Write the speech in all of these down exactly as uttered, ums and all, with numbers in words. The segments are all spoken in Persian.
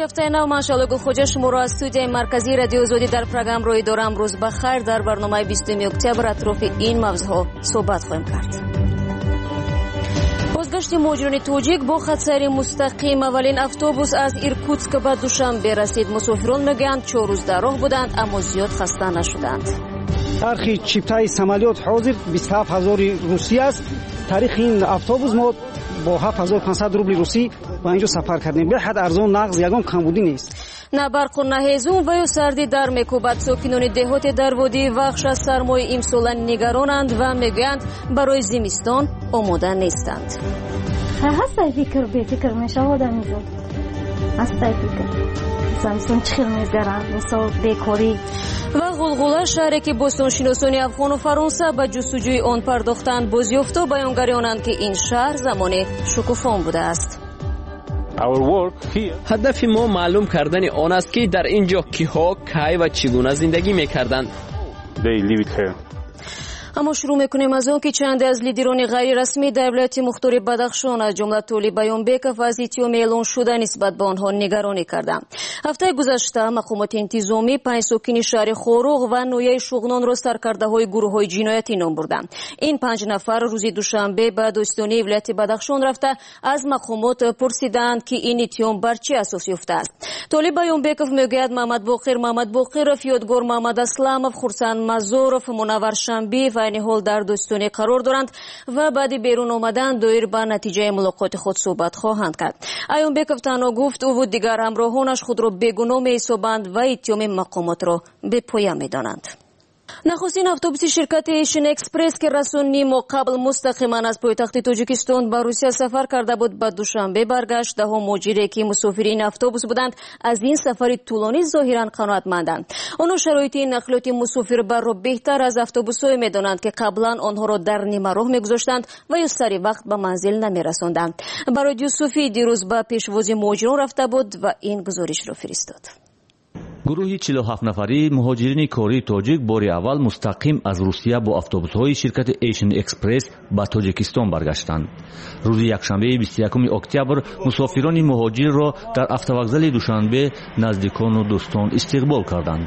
ҳафтаи нав, ман Шалогул Хоҷа шуморо аз студияи марказии Радиои Озодӣ дар программ роҳӣ дорам. Рӯз бахайр. дар барномаи бистуми октябр атрофи ин мавзӯъҳо суҳбат хоҳем кард. бозгашти муҳоҷирони тоҷик бо хатсайри мустақим. Аввалин автобус аз Иркутск ба Душанбе расид. мусофирон мегӯянд чор рӯз дар роҳ буданд, аммо зиёд хаста нашуданд. нархи чиптаи самолет ҳозир бисту ҳафт ҳазори русӣ аст. таърихи ин автобус мо бо ҳафт ҳазор و панҷсад рубли русӣ ба инҷо сафар кардем. беҳад арзон, нағз, ягон камбудӣ нест. на барқу на ҳезум ва ё сардӣ дар мекӯбад. сокинони деҳоте дар водии вахш аз сармои имсола нигаронанд ва мегӯянд барои зимистон омода нестанд. ҳастаи фикр бефикр мешавад амизод. ҳастаи фикр зимистон чӣ хел мегузарад, мисол бекорӣ ва ғулғула шаҳре ки бостоншиносони афғону фаронса ба ҷустуҷӯи он пардохтанд. бозёфто баёнгариёнанд ки ин шаҳр замоне шукуфон будааст. ҳадафи мо маълум кардани он аст ки дар ин ҷо киҳо, кай ва чӣ гуна зиндагӣ мекарданд. аммо шурӯъ мекунем аз он ки чанде аз лидерони ғайрирасмӣ дар вилояти Мухтори Бадахшон аз ҷумла Толиб Баёнбеков аз иттиҳоми эълон шуда нисбат ба онҳо нигаронӣ карданд. ҳафтаи гузашта мақомоти интизомӣ панҷ сокини шаҳри Хоруғ ва ноҳияи Шуғнонро саркардаҳои гурӯҳҳои ҷиноятӣ ном бурданд. ин панҷ нафар рӯзи душанбе ба достонии вилояти Бадахшон рафта аз мақомот пурсиданд ки ин иттиҳом бар чӣ асос ёфтааст. Толиб Баёнбеков мегӯяд Маҳмад Боқир Маҳмад Боқиров, Ёдгор Маҳмад Асламов, Хурсанд Мазоров, Мунаввар Шамбиев айни ҳол дар достоне қарор доранд ва баъди берун омадан доир ба натиҷаи мулоқоти худ суҳбат хоҳанд кард. Аёнбеков танҳо гуфт ӯ дигар ҳамроҳонаш худро бегуноҳ меҳисобанд ва иттиҳоми мақомотро бепоя медонанд. нахустин автобуси ширкати Asian Express ки расони мо қабл мустақиман аз пойтахти Тоҷикистон ба Русия сафар карда буд ба Душанбе баргашт. даҳо муҳоҷире ки мусофири ин автобус буданд аз ин сафари тӯлонӣ зоҳиран қаноатманданд. онҳо шароити нақлиёти мусофирбарро беҳтар аз автобусҳое медонанд ки қаблан онҳоро дар нима роҳ мегузоштанд ва ё сари вақт ба манзил намерасонданд. Барои Юсуфӣ дирӯз ба пешвози муҳоҷирон рафта буд ва ин гузоришро фиристод. гурӯҳи чилу ҳафт нафарии муҳоҷирини кории тоҷик бори аввал мустақим аз Русия бо автобусҳои ширкати Asian Express ба Тоҷикистон баргаштанд. рӯзи якшанбеи бисту якуми октябр мусофирони муҳоҷирро дар автовокзали Душанбе наздикону дӯстон истиқбол карданд.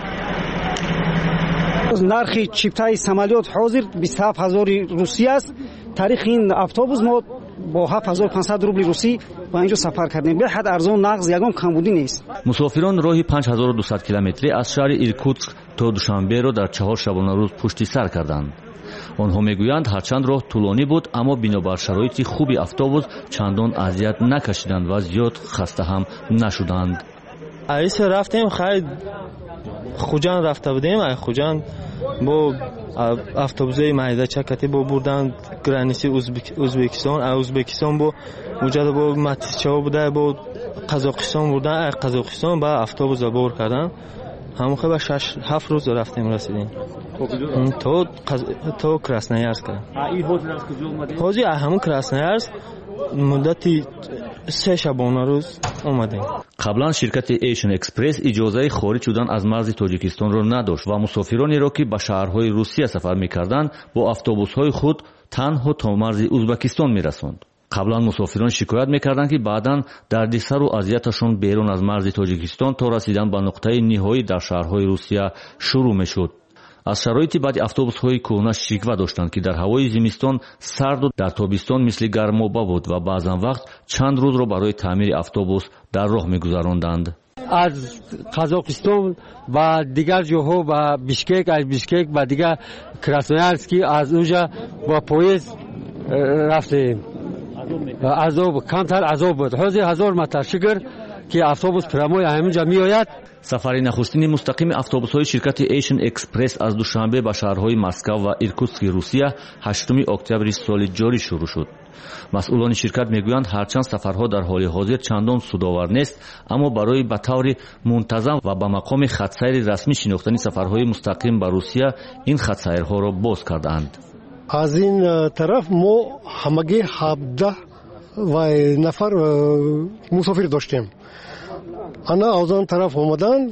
нархи чиптаи самолет ҳозир бисту ҳафт ҳазори русӣ аст. таърихи ин автобус мо бо ҳафт ҳазор و панҷсад рубли русӣ ба инҷо сафар кардем. беҳад арзон, нағз, ягон камбудӣ нест. мусофирон роҳи панҷ ҳазор و дусад километрӣ аз шаҳри Иркутск то Душанберо дар чаҳор шабонарӯз пушти сар карданд. онҳо мегӯянд ҳарчанд роҳ тӯлонӣ буд, аммо бинобар шароити хуби автобус чандон азият накашиданд ва зиёд хаста ҳам нашуданд. айса рафтем хай хуҷанд рафта будем. ай хуҷанд бо автобусаи маҳайдачакати бо бурдан граниси Ӯзбекистон. ай Ӯзбекистон бо муҷада бо матисчао буда бо Қазоқистон бурдан. ай Қазоқистон ба автобус забор кардан. ҳамохе ба шаш ҳафт рӯз рафтем расидем то то Красноярск. ҳозир ҳамон Красноярск муддати се шабона рӯз омадем. қаблан ширкати Asian Express иҷозаи хориҷ шудан аз марзи Тоҷикистонро надошт ва мусофиронеро ки ба шаҳрҳои Русия сафар мекарданд бо автобусҳои худ танҳо то марзи Ӯзбекистон мерасонд. қаблан мусофирон шикоят мекарданд ки баъдан дардисару азияташон берун аз марзи Тоҷикистон то расидан ба нуқтаи ниҳоӣ дар шаҳрҳои Русия шурӯъ мешуд. аз шароити баъди автобусҳои кӯҳна шиква доштанд ки дар ҳавои зимистон сарду дар тобистон мисли гармоба буд ва баъзан вақт чанд рӯзро барои таъмири автобус дар роҳ мегузаронданд. аз Қазоқистон ба дигар ҷоҳо ба Бишкек, аз Бишкек ба дигар Красноярск, аз унҷа ба поезд рафтем. азоб камтар азоб буд. ҳозир ҳазор маташкр ки автобус прамои ҳаминҷа меояд. сафари нахустини мустақими автобусҳои ширкати Asian Express аз Душанбе ба шаҳрҳои Москав ва Иркутски Русия ҳаштуми октябри соли ҷорӣ шурӯъ шуд. масъулони ширкат мегӯянд ҳарчанд сафарҳо дар ҳоли ҳозир чандон судовар нест, аммо барои ба таври мунтазам ва ба мақоми хатсайри расмӣ шинохтани сафарҳои мустақим ба Русия ин хатсайрҳоро боз кардаанд. аз ин тараф мо ҳамагӣ ҳабдаҳ нафар мусофир доштем. ана аз он тараф омадан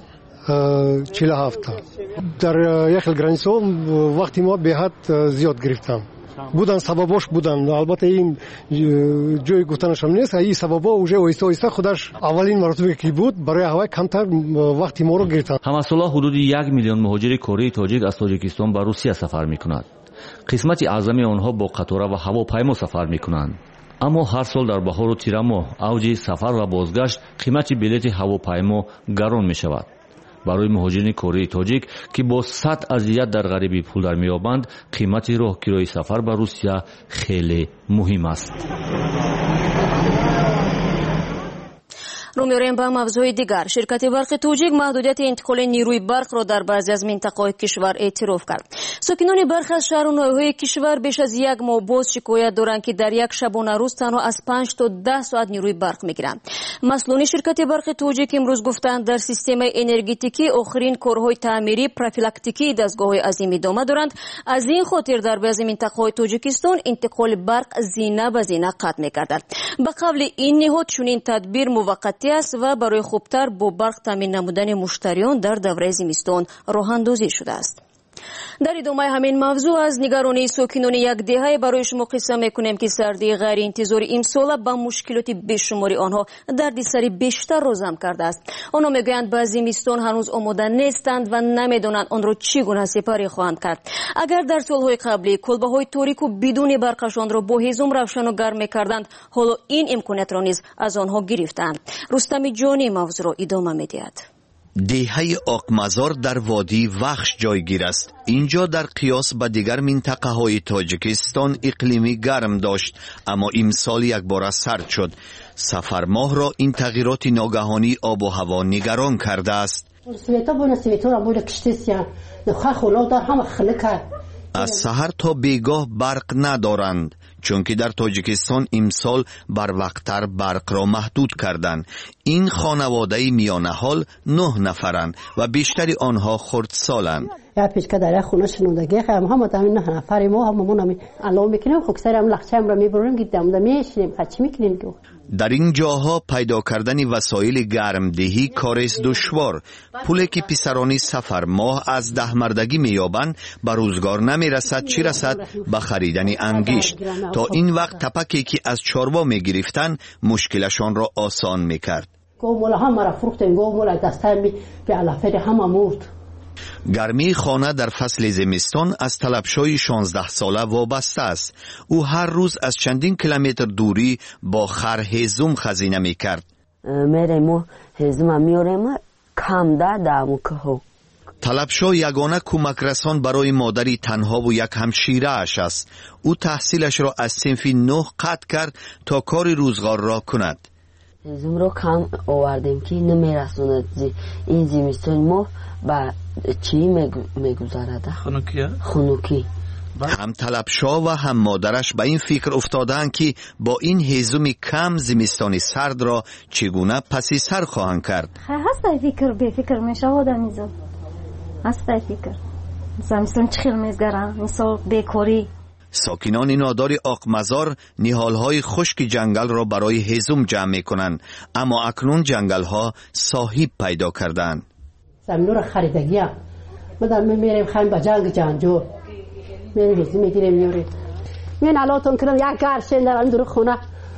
чилу ҳафт. дар як хел граниса вақти мо беҳад зиёд гирифтам. буданд, сабабош буданд. Албатта ин ҷои гуфтанашам нест. Ин сабаба уже оҳиста оҳиста худаш аввалин маротибе ки буд барои ҳавай камтар вақти моро гирифтанд. ҳамасола ҳудуди як миллион муҳоҷири кореи тоҷик аз тоҷикистон ба русия сафар мекунад. қисмати аъзами онҳо бо қатора ва ҳавопаймо сафар мекунанд. аммо ҳар сол дар баҳору тирамоҳ авҷи сафар ва бозгашт қимати билети ҳавопаймо гарон мешавад. барои муҳоҷирини кореи тоҷик ки бо сад азият дар ғарибӣ пул дар меёбанд, қимати роҳгирои сафар ба русия хеле муҳим аст. رو می‌ریم به موضوع دیگر. شرکت برق توجیک محدودیت انتقال نیروی برق را در بعضی از مناطق کشور اعتراف کرد. ساکنان برخی از شهر و ناحیه‌های کشور بیش از یک ماه باز شکایت دارند که در یک شبانه روز تنها از پنج تا ده ساعت نیروی برق می‌گیرند. مسئولان شرکت برق توجیک امروز گفتند در سیستم انرژتیکی آخرین کارهای تعمیری پروفیلاکتیکی دستگاه‌های عظیم ادامه دارند. از این خاطر در بعضی مناطق‌های تاجیکستان انتقال برق زینه به زینه قطع می‌گردد. به قول این نهاد چنین تدبیر موقتی است و برای خوبتر با برق تامین نمودن مشتریان در دوره زمستان راه اندازی شده است. در ادامه همین موضوع از نگرانی ساکنان یک دهه برای شما قصه میکنیم که سردی غیر انتظاری امسال با مشکلات بیشماری آنها دردسر بیشتر را زم کرده است. آنها میگویند به زمستان هنوز آماده نیستند و نمیدانند آن را چگونه سپری خواهند کرد. اگر در سالهای قبلی کلبه‌های تاریک و بدون برقشان را با هیزم روشن و گرم میکردند، حالا این امکانات را نیز از آنها گرفتند. رستم جانی موضوع را ادامه میدهد. دهه آقمزار در وادی وخش جایگیر است. اینجا در قیاس با دیگر منطقه های تاجیکستان اقلیمی گرم داشت، اما امسال یک بار سرد شد. سفر ماه را این تغییرات ناگهانی آب و هوا نگران کرده است. از سحر تا بیگاه برق ندارند، چون که در تاجیکستان امسال بر وقتتر برق را محدود کردند. این خانواده میانه حال نه نفرند و بیشتری آنها خردسالند. یا پیشکه در خونه شنودگی خواهم هم همین نه نفر ما هم همون الان میکنیم خوکسر هم لخچم را میبریم گیدم دا میشنیم خچ میکنیم. در این جاها پیدا کردن وسایل گرمدهی کاریست دشوار. پولی که پسرانی سفر ماه از ده مردگی میابند به روزگار نمیرسد، چی رسد به خریدن انگشت. تا این وقت تپکی که از چاروا میگرفتن مشکلشان را آسان میکرد. گومولا هم را فروختیم، گومولا دستم به علافه هم مرد. گرمی خانه در فصل زمستان از طلبشوی شانزده ساله وابسته است. او هر روز از چندین کیلومتر دوری با خر هیزم خزینه می کرد. میریم و هیزم میاریم کم دادم که طلبشو یگانه کمک رسان برای مادری تنها و یک همشیره اش است. او تحصیلش را از صنف نه قطع کرد تا کار روزگار را کند. هیزم رو کم آوردیم که نمیرسوند. این زمستان ما با چی میگذارد؟ خنوکی؟ خنوکی. هم طلبشا و هم مادرش به این فکر افتادند که با این هیزم کم زمستان سرد را چگونه پسی سر خواهند کرد. هست فکر به فکر میشه آدم میزد. هست فکر. زمستان چخیل میزگرم. مثال بیکاری. ساکنان نادار آقمزار نهالهای خشک جنگل را برای هیزم جمع میکنند، اما اکنون جنگلها صاحب پیدا کردند. زمین رو خریدگی هم مدام میریم خواهیم با جنگ جنجور میریم هیزم میگیریم میوریم میان علاتون کنم یک گرشن در اندور خونه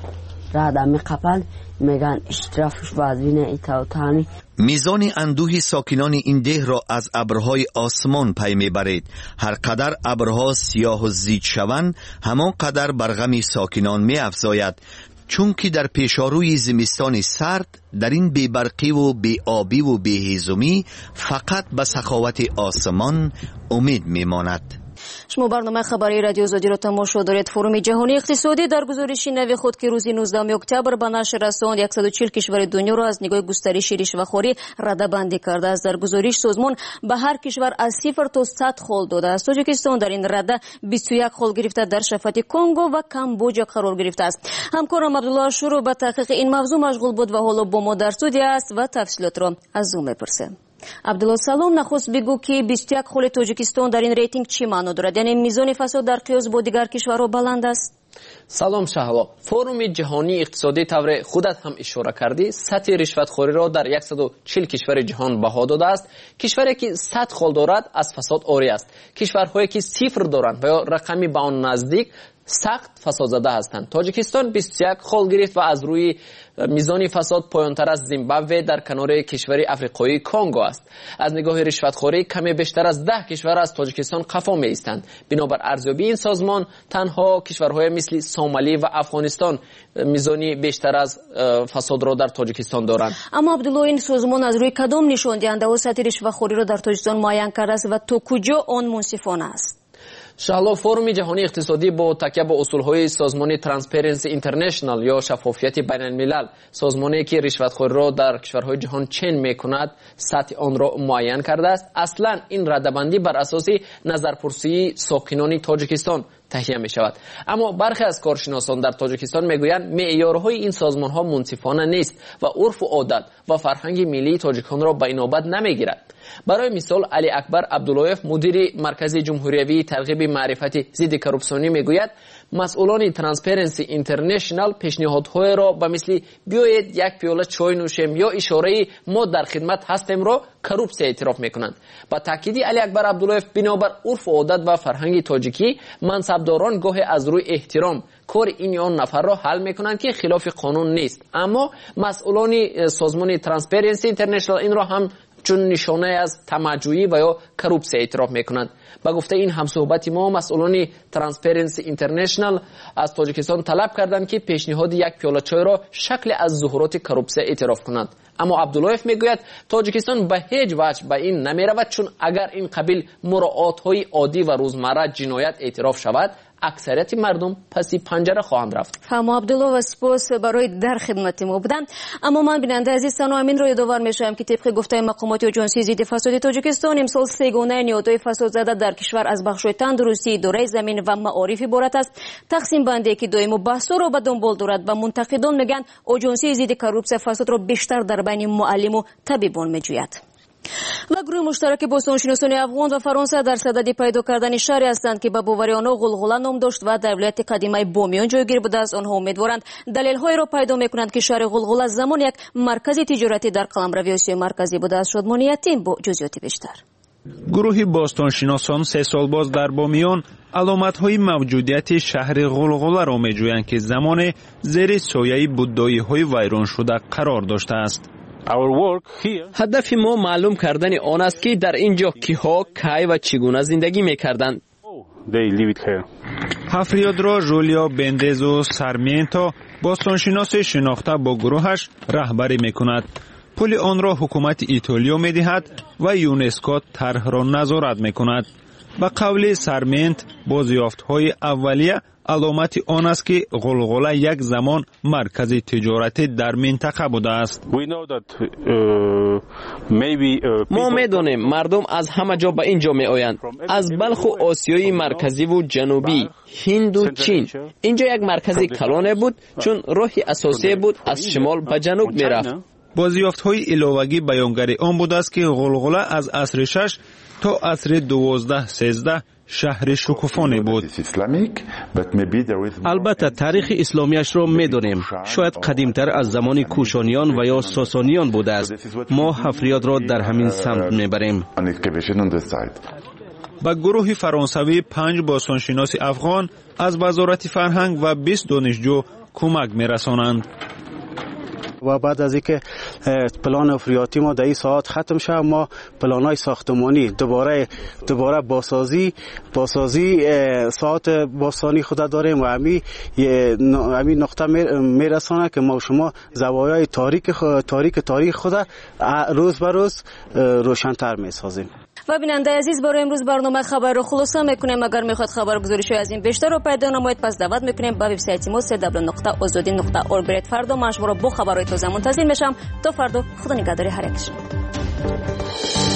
را دمی قبل میگن اشترافش وازوینه ایتاوتانی. میزان اندوه ساکنان این ده را از ابرهای آسمان پی میبرید. هر قدر ابرها سیاه و زیاد شوند همان قدر بر غم ساکنان میافزاید، چون که در پیشاروی زمستان سرد در این بیبرقی و بی آبی و بی هیزمی فقط به سخاوت آسمان امید میماند. شما برنامه خبری رادیو آزادی را تماشا دارید. فروم جهانی اقتصادی در گزارش نوی خود که روز نوزدهم اکتبر به نشر رساند صد و چهل کشور دنیا را از نگاه گسترش رشوه‌خوری رده‌بندی کرده است. در گزارش سازمان به هر کشور از صفر تا صد خال داده است. تاجیکستان در این رده بیست و یک خال گرفته، در شفاعت کنگو و کامبوجا قرار گرفته است. همکارم عبدالله شروع به تحقیق این موضوع مشغول بود و حالا با ما در استودیو است و تفصیلات را از او میپرسیم. عبدالله سلام، نخست بگو که بیست و یک خال تاجیکستان در این ریتینگ چی معنا دارد؟ یعنی میزان فساد در قیاس با دیگر کشورها بلند است؟ салом шаҳло. форуми ҷаҳонии иқтисодӣ тавре худат ҳам ишора кардӣ, сатҳи ришватхориро дар яксаду чил кишвари ҷаҳон баҳо додааст. кишваре ки сад хол дорад аз фасод орӣ аст. кишварҳое ки сифр доранд ва ё рақами ба он наздик сахт фасодзада ҳастанд. тоҷикистон бисту як хол гирифт ва аз рӯи мизони фасод поёнтар аз Зимбабве дар канори кишвари африқои Конго аст. аз нигоҳи ришватхорӣ каме бештар аз даҳ кишвар аз Тоҷикистон қафо меистанд. бинобар арзёбии ин созмон танҳо кишварҳое мисли Сомалӣ ва Афғонистон мизони бештар аз фасодро дар Тоҷикистон доранд. аммо Абдулло, ин созмон аз рӯи кадом нишондиҳандаҳо сатҳи ришватхориро дар Тоҷикистон муайян кардааст ва то куҷо он мунсифона аст? шаҳло, форуми ҷаҳонии иқтисодӣ бо такя бо усулҳои созмони Transparency International ё шаффофияти байналмилал, созмоне ки ришватхориро дар кишварҳои ҷаҳон чен мекунад, сатҳи онро муайян кардааст. аслан ин радабандӣ бар асоси назарпурсии сокинони Тоҷикистон таҳия мешавад. аммо бархе аз коршиносон дар Тоҷикистон мегӯянд меъёрҳои ин созмонҳо мунсифона нест ва урфу одат ва фарҳанги миллии тоҷиконро ба инобат намегирад. барои мисол, Али Акбар Абдуллоев, мудири маркази ҷумҳуриявии тарғиби маърифати зидди коррупсионӣ мегӯяд, масъулони Transparency International пешниҳодҳоеро ба мисли биёед як пиёла чой нӯшем ё ишораи мо дар хидмат ҳастемро коррупсия эътироф мекунанд. ба таъкиди Али Акбар Абдуллоев, бинобар урфу одат ва фарҳанги тоҷикӣ, мансабдорон гоҳе аз рӯи эҳтиром кори ин ё он нафарро ҳал мекунанд ки хилофи қонун нест. аммо масъулони созмони Transparency International инро ҳам чун нишонаи аз тамаҷҷӯӣ ва ё коррупсия эътироф мекунанд. ба гуфта ин ҳамсӯҳбати мо, масъулони Transparency International аз Тоҷикистон талаб карданд ки пешниҳоди як пиёла чойро шакле аз зуҳуроти коррупсия эътироф кунанд. аммо Абдуллоев мегӯяд, Тоҷикистон ба ҳеҷ ваҷҳ ба ин намеравад, чун агар ин қабил муроотҳои оддӣ ва рӯзмарра ҷиноят эътироф шавад, аксарияти мардум паси панҷара хоҳанд рафт. фаҳмо Абдулло ва сипос барои дар хидмати мо буданд. аммо ман бинандаи азиз Сану Аминро ёдовар мешавам ки тибқи гуфтаи мақомоти оҷонсии зидди фасоди Тоҷикистон, имсол сегонаи ниҳодҳои фасодзада дар кишвар аз бахшҳои тандурустӣ, идораи замин ва маориф иборат аст. тақсимбандие ки доимо баҳсҳоро ба дунбол дорад ва мунтақидон мегӯянд оҷонсии зидди коррупсия фасодро бештар дар байни муаллиму табибон меҷӯяд. ва гурӯҳи муштараки бостоншиносони афғон ва фаронса дар садади пайдо кардани шаҳре ҳастанд ки ба бовари онҳо ғулғула ном дошт ва дар вилояти қадимаи Бомиён ҷойгир будааст. онҳо умедворанд далелҳоеро пайдо мекунанд ки шаҳри ғулғула замон як маркази тиҷоратӣ дар қаламрави Осиёи марказӣ будааст. Шодмони Ятим бо ҷузъиёти бештар. гурӯҳи бостоншиносон се сол боз дар Бомиён аломатҳои мавҷудияти шаҳри ғулғуларо меҷӯянд ки замоне зери сояи буддоиҳои вайроншуда қарор доштааст. ҳадафи мо маълум кардани он аст ки дар ин ҷо киҳо, кай ва чӣ гуна зиндагӣ мекарданд. ҳафриёдро Жулио Бендезу Сарменто, бостоншиноси шинохта, бо гурӯҳаш раҳбарӣ мекунад. пули онро ҳукумати Итолиё медиҳад ва ЮНЕСКО тарҳро назорат мекунад. ба қавли Сармент, бозёфтҳои аввалия аломати он аст ки ғулғула як замон маркази тиҷоратӣ дар минтақа будааст. мо медонем мардум аз ҳама ҷо ба ин ҷо меоянд, аз Балху Осиёи марказиву ҷанубӣ, Ҳинду, Чин. ин ҷо як маркази калоне буд, чун роҳи асосие буд аз шимол ба ҷануб мерафт. бозёфтҳои иловагӣ баёнгари он будааст ки ғулғула аз асри шаш то асри дувоздаҳ сездаҳ шаҳри шукуфоне буд. албатта таърихи исломиашро медонем. шояд қадимтар аз замони кушониён ва ё сосониён будааст. мо ҳафриёдро дар ҳамин самт мебарем. ба гурӯҳи фаронсавӣ панҷ бостоншиноси афғон аз вазорати фарҳанг ва бист донишҷӯ кӯмак мерасонанд. و بعد از اینکه پلان افریاتی ما در این ساعت ختم شد، ما پلان‌های ساختمانی دوباره دوباره بازسازی بازسازی ساعت باستانی خود داریم و همین همین نقطه میرسانه که ما شما زوایای تاریک تاریک تاریخ خود روز به روز روشن‌تر می‌سازیم. و بیننده عزیز، برای امروز برنامه خبر رو خلاصه میکنیم. اگر میخواد خبرگزاری‌های از این بیشتر رو پیدا نمایید، پس دعوت میکنیم به وبسایت ما دبلیو دبلیو دبلیو نقطه آزادی نقطه اورگ برید. فردا من شما رو با خبرهای تازه منتظر میشم. تا فردا، خدا نگهدار هر یکشون.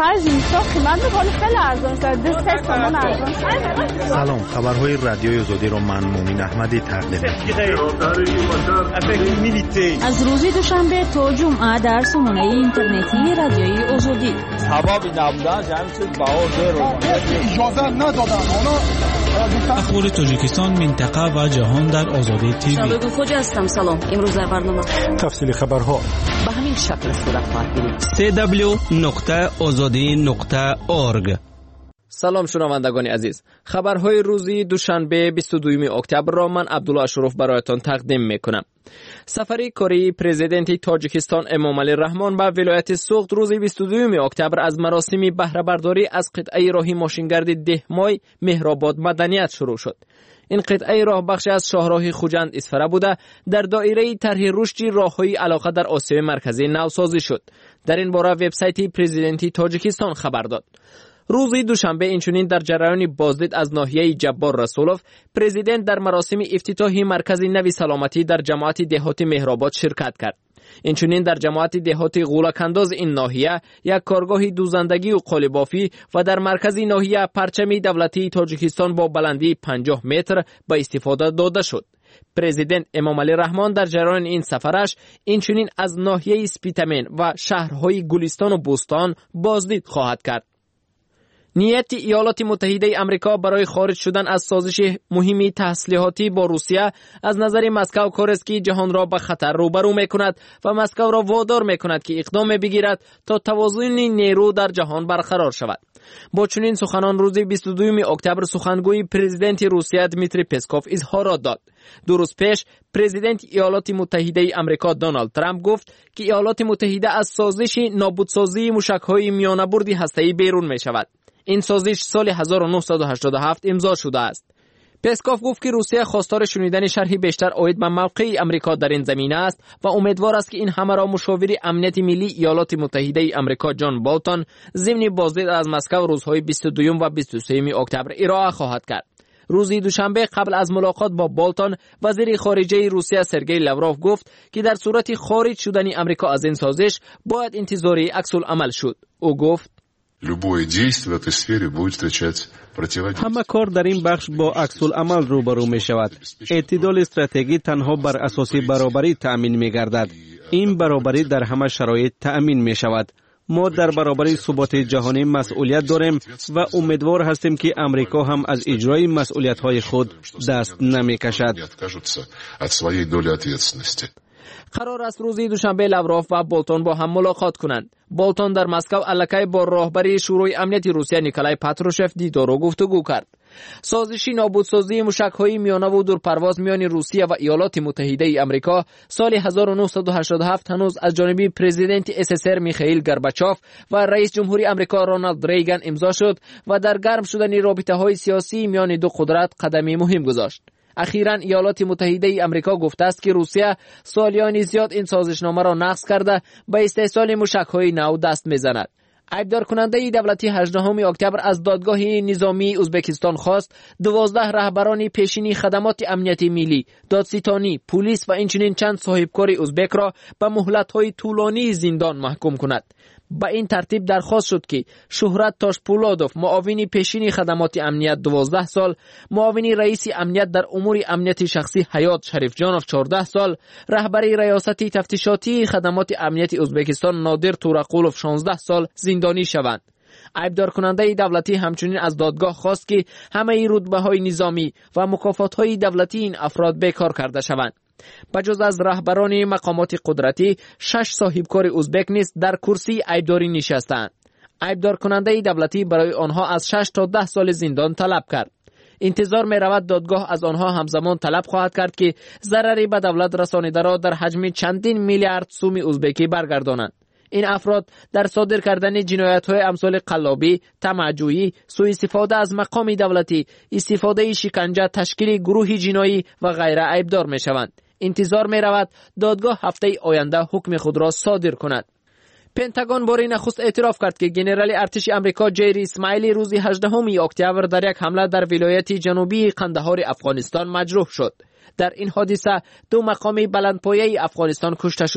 خرج اینستا قیمت میکنه خیلی ارزان شد. دو سه تومن ارزان شد. سلام، خبرهای رادیوی آزادی رو من مومین احمدی تقدیم می‌کنم. از روز دوشنبه تا جمعه در سامانه اینترنتی رادیوی آزادی. سبب نبودن جمع شد باور رو اجازه ندادن. اخبار تاجیکستان، منطقه و جهان در آزادی تیوی. شبگون خوجه هستم. سلام. امروز در برنامه تفصیل خبرها به همین شکل صورت خواهد گرفت. سی دبلیو نقطه آزادی نقطه اورگ. سلام شنوندگان عزیز، خبرهای روزی دوشنبه بیست و دوم اکتبر را من عبدالله اشرف برایتان تقدیم میکنم. سفری کاری پرزیدنت تاجیکستان امامعلی رحمان به ولایت سوخت روز بیست و دوم اکتبر از مراسم بهره برداری از قطعه راهی ماشینگرد دهمای مهرآباد مدنیت شروع شد. این قطعه راه بخش از شاهراه خوجند اسفره بوده در دایره طرح رشد راههای علاقه در آسیای مرکزی نوسازی شد. در این باره وبسایت پرزیدنت تاجیکستان خبر داد. روز دوشنبه اینچنین در جریان بازدید از ناحیه جبار رسولوف، پرزیدنت در مراسم افتتاحی مرکز نوی سلامتی در جماعت دهاتی مهرآباد شرکت کرد. اینچنین در جماعت دهاتی غولک‌انداز این ناحیه یک کارگاه دوزندگی و قالبافی و در مرکز ناحیه پرچم دولتی تاجیکستان با بلندی پنجاه متر به استفاده داده شد. پرزیدنت امامعلی رحمان در جریان این سفرش اینچنین از ناحیه سپیتمن و شهرهای گلستان و بوستان بازدید خواهد کرد. نیت ایالات متحده آمریکا برای خارج شدن از سازش مهمی تسلیحاتی با روسیه از نظر مسکو کاری است که جهان را به خطر روبرو می‌کند و مسکو را وادار می‌کند که اقدام بگیرد تا توازن نیرو در جهان برقرار شود. با چنین سخنان روز بیست و دوم اکتبر سخنگوی پرزیدنت روسیه دمیتری پسکوف اظهارات داد. دو روز پیش پرزیدنت ایالات متحده آمریکا دونالد ترامپ گفت که ایالات متحده از سازش نابودسازی موشک‌های میانه‌برد هسته‌ای بیرون می‌شود. این سازش سال هزار و نهصد و هشتاد و هفت امضا شده است. پسکوف گفت که روسیه خواستار شنیدن شرحی بیشتر عاید به موقع آمریکا در این زمینه است و امیدوار است که این همه را مشاور امنیت ملی ایالات متحده آمریکا جان بولتون ضمن بازدید از مسکو روزهای بیست و دو و بیست و سه اکتبر ارائه خواهد کرد. روز دوشنبه قبل از ملاقات با بولتون، وزیر خارجه روسیه سرگئی لاوروف گفت که در صورت خارج شدن آمریکا از این سازش باید انتظاری عکس العمل شد. او گفت همه کار در این بخش با عکس العمل روبرو می شود. اعتدال استراتژی تنها بر اساس برابری تأمین می گردد. این برابری در همه شرایط تأمین می شود. ما در برابری ثبات جهانی مسئولیت داریم و امیدوار هستیم که امریکا هم از اجرای مسئولیت‌های خود دست نمی کشد. قرار است روز دوشنبه لاوروف و بولتون با هم ملاقات کنند. بولتون در مسکو الکی با راهبر شورای امنیت روسیه نیکولای پاتروشف دیدار و گفتگو کرد. سازش نابودسازی موشک‌های میانه و دورپرواز میان روسیه و ایالات متحده آمریکا سال هزار و نهصد و هشتاد و هفت هنوز از جانب پرزیدنت اس اس ار میخائیل گورباچوف و رئیس جمهوری آمریکا رونالد ریگان امضا شد و در گرم شدن رابطه‌های سیاسی میان دو قدرت قدمی مهم گذاشت. اخیراً ایالات متحده آمریکا گفته است که روسیه سالیانی زیاد این سازشنامه را نقض کرده به استحصال موشک‌های نو دست می‌زند. عیبدار کننده دولتی هجدهم اکتبر از دادگاه نظامی ازبکستان خواست دوازده رهبران پیشینی خدمات امنیتی ملی، دادستانی، پلیس و اینچنین چند صاحبکار ازبک را به مهلت‌های طولانی زندان محکوم کند. با این ترتیب درخواست شد که شهرت تاشپولادوف معاون پیشین خدمات امنیت دوازده سال، معاون رئیس امنیت در امور امنیت شخصی حیات شریف جانوف چهارده سال، رهبر ریاست تفتیشاتی خدمات امنیت ازبکستان نادر تورقولوف شانزده سال زندانی شوند. عیبدار کننده دولتی همچنین از دادگاه خواست که همه رتبه‌های نظامی و مکافات‌های دولتی این افراد بیکار کرده شوند. بجز از رهبران مقامات قدرتی، شش صاحبکار ازبک نیز در کرسی عیبداری نشستند. عیبدار کننده دولتی برای آنها از شش تا ده سال زندان طلب کرد. انتظار می رود دادگاه از آنها همزمان طلب خواهد کرد که ضرری به دولت رسانیده را در حجم چندین میلیارد سوم ازبکی برگردانند. این افراد در صادر کردن جنایت‌های امثال قلابی، طمع‌جویی، سوء استفاده از مقام دولتی، استفاده شکنجه، تشکیل گروه جنایی و غیره عیبدار می‌شوند. انتظار می‌رود دادگاه هفته آینده حکم خود را صادر کند. پنتاگون بار نخست اعتراف کرد که ژنرال ارتش آمریکا جری اسماعیلی روز هجدهم اکتبر در یک حمله در ولایت جنوبی قندهار افغانستان مجروح شد. در این حادثه دو مقام بلندپایه افغانستان کشته شدند.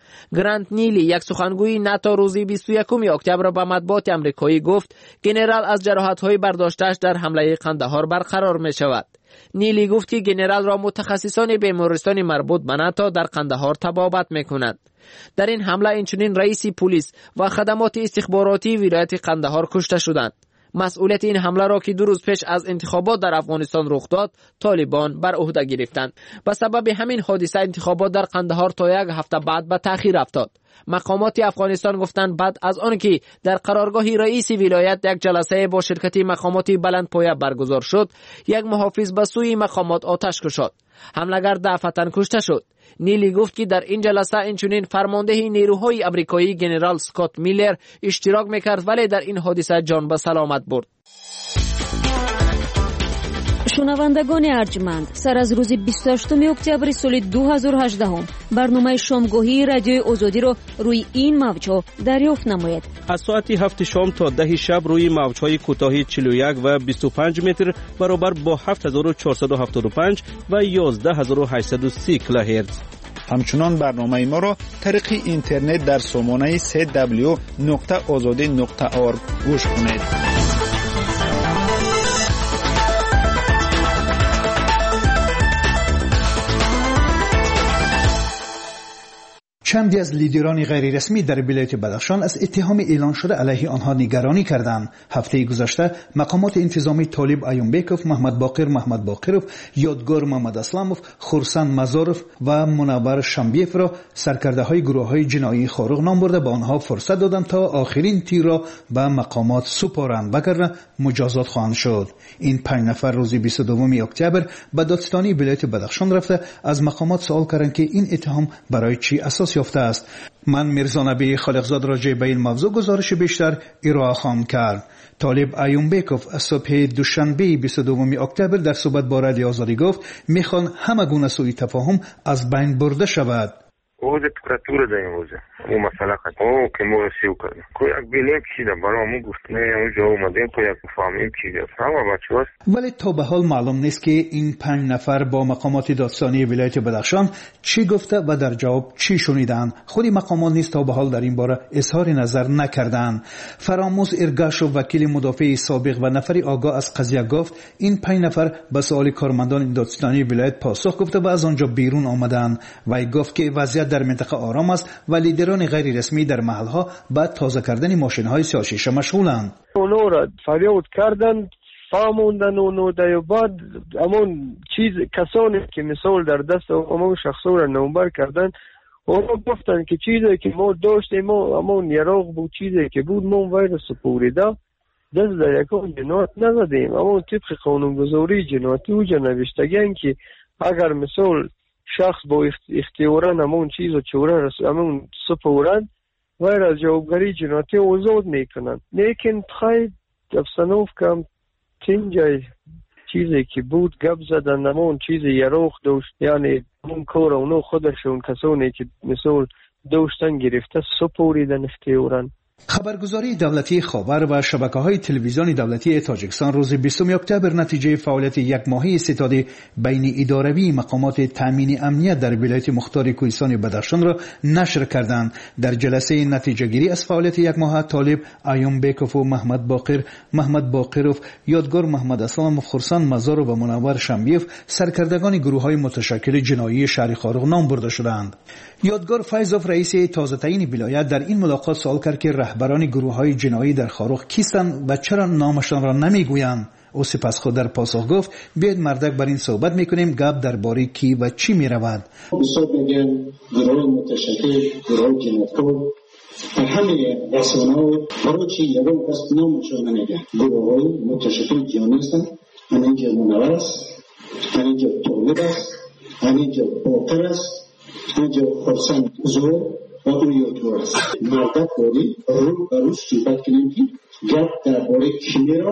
گرانت نیلی یک سخنگوی ناتو روزی بیست و یکم اکتبر به مطبوعات آمریکایی گفت ژنرال از جراحت‌های برداشته‌اش در حمله قندهار برقرار می‌شود. نیلی گفت که ژنرال را متخصصان بیمارستان مربوط به ناتو در قندهار تبابت می‌کنند. در این حمله اینچنین رئیس پلیس و خدمات استخباراتی ولایت قندهار کشته شدند. مسئولیت این حمله را که دو روز پیش از انتخابات در افغانستان رخ داد طالبان بر عهده گرفتند. به سبب همین حادثه انتخابات در قندهار تا یک هفته بعد به تأخیر افتاد. مقامات افغانستان گفتند بعد از آنکه در قرارگاه رئیس ولایت یک جلسه با شرکت مقامات بلندپایه برگزار شد، یک محافظ به سوی مقامات آتش کشید. حملگر دفعتاً کشته شد. نیلی گفت که در این جلسه اینچنین فرمانده نیروهای آمریکایی ژنرال اسکات میلر اشتراک میکرد ولی در این حادثه جان به سلامت برد. شنوندگان ارجمند، سر از روز بیست و هشتم اکتبر سال دو هزار و هجده برنامه شامگاهی رادیوی آزادی را روی این موج‌ها دریافت نمایید. از ساعت هفت شام تا ده شب روی موج‌های کوتاه چهل و یک و بیست و پنج متر برابر با هفت هزار و چهارصد و هفتاد و پنج و یازده هزار و هشتصد و سی کیلوهرتز. همچنان برنامه ما را طریق اینترنت در سامانه سه دبلیو نقطه آزادی نقطه اورگ گوش کنید. چندی از لیدران غیر رسمی در ولایت بدخشان از اتهام اعلان شده علیه آنها نگرانی کردند. هفته گذشته مقامات انتظامی طالب ایومبکوف، محمد باقر محمد باقرов، یادگار محمد اسلامov، خورسند مزارov و منور شنبیف را سرکرده های گروه های جنایی خارق نام برده به آنها فرصت دادند تا آخرین تیر را به مقامات سپارند وگرنه مجازات خواهند شد. این پنج نفر روز بیست و دوم اکتبر به دادستانی ولایت بدخشان رفته از مقامات سوال کردند که این اتهام برای چی اساس یافته است. من میرزا نبی خالقزاد راجع به این موضوع گزارش بیشتر ارائه خواهم کرد. طالب ایومبکوف از صبح دوشنبه بیست و دوم اکتبر در صحبت با رادیو آزادی گفت میخوان همه گونه سوء تفاهم از بین برده شود. اوز پراتور داریم اوزه اون مسئله خواهد او که ما رسیو کردیم کوی یک بیلیم چیده برای همون گفت نه اونجا اومدیم کوی یک فهمیم چیده همه بچه هست. ولی تا به حال معلوم نیست که این پنج نفر با مقامات دادستانی ولایت بدخشان چی گفته و در جواب چی شنیدن. خودی مقامات نیست تا به حال در این باره اظهار نظر نکردند. فراموز ارگاشو وکیل مدافع سابق و نفری آگاه از قضیه گفت این پنج نفر به سوال کارمندان دادستانی ولایت پاسخ گفته و از آنجا بیرون آمدند. و گفت که وضعیت در منطقه آرام است و لیدران غیر رسمی در محلها بعد تازه کردن ماشین‌های سیاسی مشغولند. اونو را فریاد کردند، فهموندن اونو در بعد همون چیز کسانی که مثال در دست همون شخصا را نمبر کردند اونو گفتن که چیزی که ما داشتیم ما همون یراق بود چیزی که بود ما ویروس سپوریده دست در یکان جنایت نزدیم. همون طبق قانونگذاری جنایتی اوجا نوشتگن که اگر مثال شخص با اختیاران همون چیز و چوره همون سپورن ویر از جوابگری جنایتی آزاد میکنن. لیکن خیلی افسانوف کم تین جای چیزی که بود گب زدن همون چیز یروخ داشت یعنی همون کار اونو خودشون کسانی که مثل داشتن گرفته سپوریدن اختیاران. خبرگزاری دولتی خاور و شبکه‌های تلویزیونی دولتی تاجیکستان روز بیستم اکتبر نتیجه فعالیت یک ماهه ستاد بین اداروی مقامات تامین امنیت در ولایت مختار کوهستان بدخشان را نشر کردند. در جلسه نتیجه گیری از فعالیت یک ماهه طالب ایومبکوف و محمد باقر محمد باقرov، یادگار محمد اسلامov، خورسند مزارov و منور شنبیف سرکردگان گروه‌های متشکل جنایی شهر خارق نام برده شدند. یادگار فیضوف رئیس تازه تعیین ولایت در این ملاقات سوال کرد که رهبران گروه‌های جنایی در خارق کیستند و چرا نامشان را نمیگویند. او سپس خود در پاسخ گفت بیاید مردک بر این صحبت میکنیم گپ درباره کی و چی میرود. بسیار میگن گروه متشکل گروه جنایتکار در همه رسانه‌ها برای چی یگان کس نامشان نمیگن. گروه‌های متشکل جنایی هستند. همینجا منور است، همینجا طالب است، همینجا باقر است، همینجا خورسند زور و اون یادگار است. مردک باری رو بروش صحبت کنیم که گپ درباره کی میرود.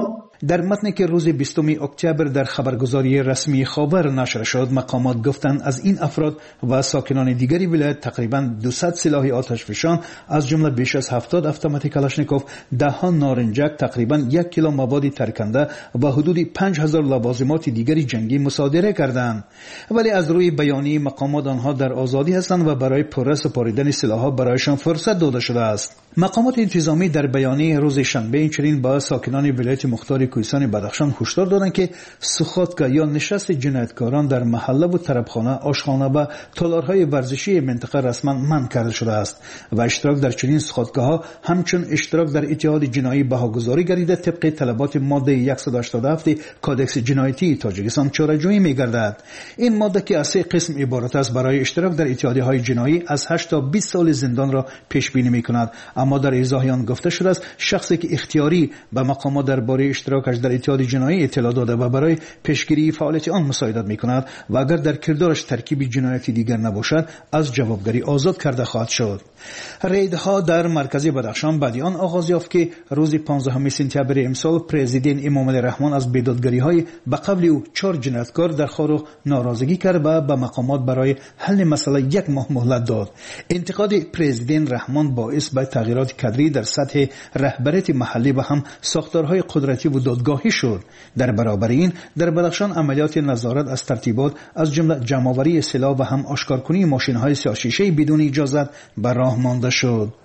در متنی که روز بیستم اکتبر در خبرگزاری رسمی خبر نشر شد، مقامات گفتند از این افراد و ساکنان دیگری ولایت تقریباً دویست سلاح آتشفشان از جمله بیش از هفتاد اتوماتیک کلاشنیکوف، ده ها نارنجک، تقریباً یک کیلو مواد ترکنده و حدود پنج هزار لوازمات دیگری جنگی مصادره کردند. ولی از روی بیانیه مقامات آنها در آزادی هستند و برای پره سپاریدن سلاح‌ها برایشان فرصت داده شده است. مقامات انتظامی در بیانیه روز شنبه اینچنین با ساکنان ولایت مختار کوهستان بدخشان هشدار دادند که سوخاتگاه یا نشست جنایتکاران در محله و طربخانه، آشخانه و تالارهای ورزشی منطقه رسما منع کرده شده است و اشتراک در چنین سوخاتگاه‌ها همچون اشتراک در اتحاد جنایی بهاگذاری گردیده طبق طلبات ماده صد و هشتاد و هفت کادکس جنایتی تاجیکستان چاره‌جویی می‌گردد. این ماده که از سه قسم عبارت است برای اشتراک در اتحادیه‌های جنایی از هشت تا بیست سال زندان را پیش بینی می‌کند، اما در ایضاح آن گفته شده است شخصی که اختیاری به مقامات درباره اشتراکش در اتحاد جنایی اطلاع داده و برای پیشگیری فعالیت آن مساعدت می‌کند و اگر در کردارش ترکیب جنایتی دیگر نباشد از جوابگری آزاد کرده خواهد شد. ریدها در مرکز بدخشان بعد آن آغاز یافت که روز پانزدهم سپتامبر امسال پرزیدنت امام علی رحمان از بیدادگری‌های به قبل او چهار جنایتکار در خارو ناراضگی کرد و به مقامات برای حل مسئله یک ماه مهلت داد. انتقاد پرزیدنت رحمان باعث به تغییرات کادری در سطح رهبریت محلی و هم ساختارهای قدرتی و دادگاهی شد. در برابر این در بدخشان عملیات نظارت از ترتیبات از جمله جمع‌آوری سلاح و هم آشکارکنی ماشین‌های سیاه‌شیشه بدون اجازت به راه مانده شد.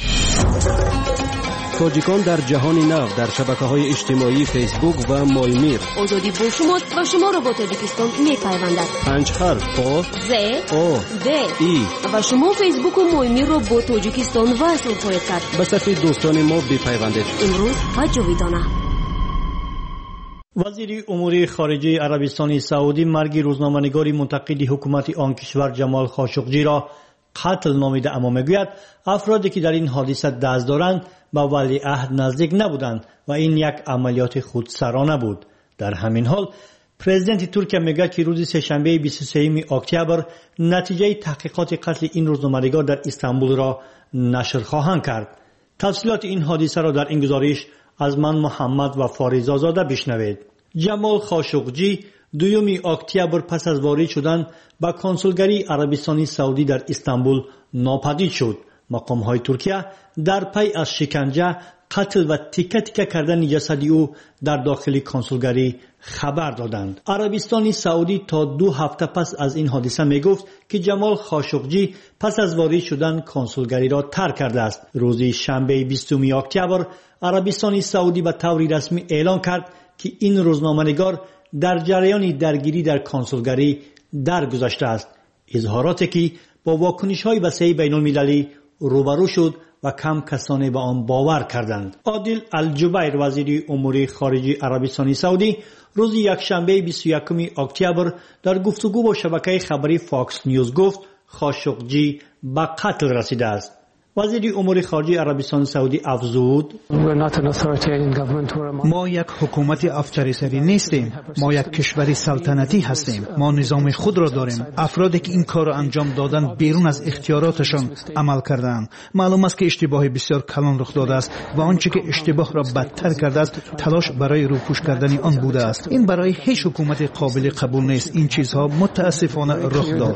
تاجیکان در جهان نو در شبکه‌های اجتماعی فیسبوک و مایمیر. آزادی با شما و شما را با تاجیکستان می‌پیوندد. پنج حرف آ ز او د ای و شما فیسبوک و مایمیر را با تاجیکستان وصل خواهید کرد. به صفحه دوستان ما بپیوندید. امروز و جاویدانه. وزیر امور خارجه عربستان سعودی مرگ روزنامه‌نگاری منتقد حکومت آن کشور جمال خاشقجی را قتل نامیده، اما میگوید افرادی که در این حادثه دست دارند با ولیعهد نزدیک نبودند و این یک عملیات خودسرانه بود. در همین حال پرزیدنت ترکیه میگه که روز سه‌شنبه بیست و سوم اکتبر نتیجه تحقیقات قتل این روزنامه‌نگار در استانبول را نشر خواهند کرد. تفصیلات این حادثه را در این گزارش از من محمد و فاریز آزاده بشنوید. جمال خاشقجی دوم اکتبر پس از وارد شدن به کنسولگری عربستان سعودی در استانبول ناپدید شد. مقام‌های ترکیه در پی از شکنجه، قتل و تیکه تیکه کردن جسد او در داخل کنسولگری خبر دادند. عربستان سعودی تا دو هفته پس از این حادثه می گفت که جمال خاشقجی پس از وارد شدن کنسولگری را ترک کرده است. روز شنبه بیستم اکتبر عربستان سعودی به طور رسمی اعلان کرد که این روزنامه‌نگار در جریان درگیری در کنسولگری درگذشته است. اظهاراتی که با واکنش‌های وسیع بین‌المللی روبرو شد و کم کسانی به آن باور کردند. عادل الجبیر وزیر امور خارجه عربستان سعودی روز یکشنبه بیست و یکم اکتبر در گفتگو با شبکه خبری فاکس نیوز گفت خاشقجی به قتل رسیده است. وزیر امور خارجه عربستان سعودی افزود: ما یک حکومت افسری نیستیم، ما یک کشور سلطنتی هستیم. ما نظام خود را داریم. افرادی که این کار را انجام دادن بیرون از اختیاراتشان عمل کردند. معلوم است که اشتباه بسیار کلان رخ داده است و آنچه که اشتباه را بدتر کرده است تلاش برای روپوش کردن آن بوده است. این برای هیچ حکومت قابل قبول نیست. این چیزها متاسفانه رخ داد.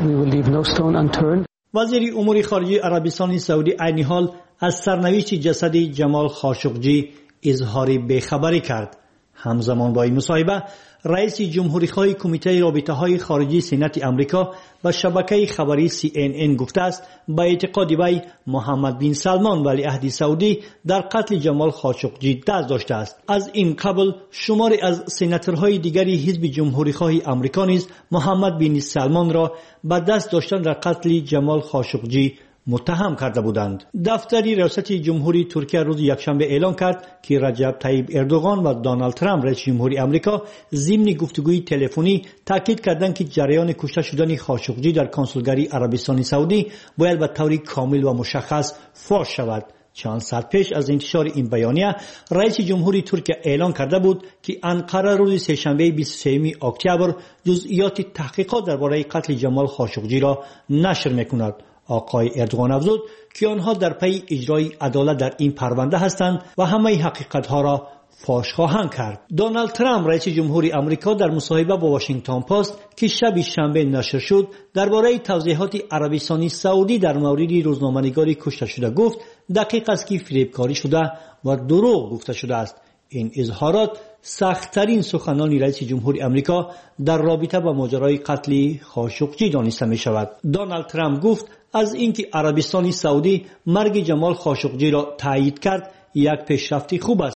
وزیر امور خارجه عربستان سعودی عین حال از سرنوشت جسد جمال خاشقجی اظهار بیخبری کرد. همزمان با این مصاحبه رئیس جمهوری خواه کمیته رابطه های خارجی سنت امریکا به شبکه خبری سی ان ان گفته است با اعتقاد وی محمد بن سلمان ولیعهد سعودی در قتل جمال خاشقجی دست داشته است. از این قبل شماری از سناتورهای دیگری حزب جمهوری خواه امریکا نیز محمد بن سلمان را به دست داشتن در قتل جمال خاشقجی متهم کرده بودند. دفتر ریاست جمهوری ترکیه روز یکشنبه اعلان کرد که رجب طیب اردوغان و دونالد ترامپ رئیس جمهوری آمریکا ضمن گفتگوی تلفنی تاکید کردند که جریان کشته شدن خاشقجی در کنسولگری عربستان سعودی باید به طور کامل و مشخص فاش شود. چند ساعت پیش از انتشار این بیانیه رئیس جمهوری ترکیه اعلان کرده بود که انقره روز سه‌شنبه بیست و سوم اکتبر جزئیات تحقیقات درباره قتل جمال خاشقجی را نشر میکند. آقای اردوغان افزود که آنها در پی اجرای عدالت در این پرونده هستند و همه حقیقت‌ها را فاش خواهند کرد. دونالد ترامپ رئیس جمهوری آمریکا در مصاحبه با واشنگتن پست که شب شنبه نشر شد درباره توضیحات عربستان سعودی در مورد روزنامه‌نگاری کشته شده گفت دقیق است که فریبکاری شده و دروغ گفته شده است. این اظهارات سخت‌ترین سخنان رئیس جمهوری آمریکا در رابطه با ماجرای قتل خاشقجی دانسته می شود. دونالد ترامپ گفت از اینکه عربستان سعودی مرگ جمال خاشقجی را تایید کرد یک پیشرفت خوب است.